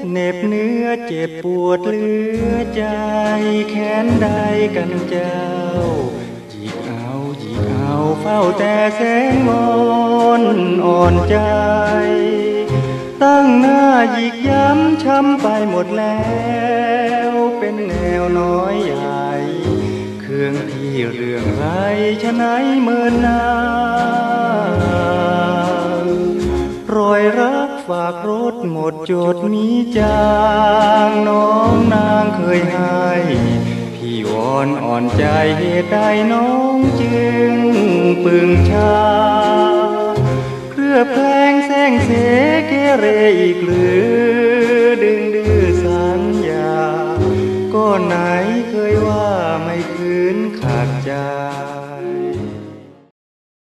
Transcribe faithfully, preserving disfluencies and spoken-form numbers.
เหน็บเนื้อเจ็บปวดเหลือใจแค้นใดกันเจ้าหยิกเอาหยิกเอาเฝ้าแต่แสงมนอ่อนใจตั้งหน้าหยิกย้ำช้ำไปหมดแล้วเป็นแนวน้อยใหญ่เครื่องที่เรื่องไรฉะไหนเมินนารอยรักฝากรถหมดจดมีจางน้องนางเคยให้พี่วอนอ่อนใจเหตุใดน้องจึงปึงชาเครือแพลงแสงเสเกเรอีกหรือดึงดื้อสัญญาก็ไหนเคยว่าไม่คืนขาดใจ